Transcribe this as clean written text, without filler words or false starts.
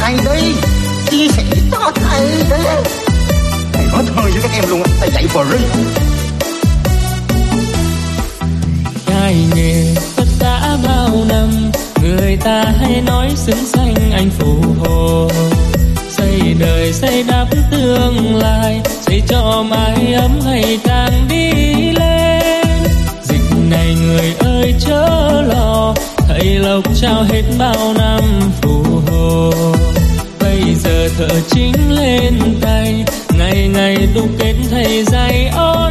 thầy đi, chia sẻ cho thầy đi. Thầy nói thơ với các em luôn á, thầy dạy free. Trai nghề tất cả bao năm, người ta hay nói xứng danh anh phù hộ. Xây đời xây đắp tương lai, xây cho mái ấm ngày càng đi lên. Dịch này người ơi chớ lo, thầy lộc trao hết bao năm phù hộ. Bây giờ thợ chính lên tay, ngày ngày đúc kết thầy dạy ôn.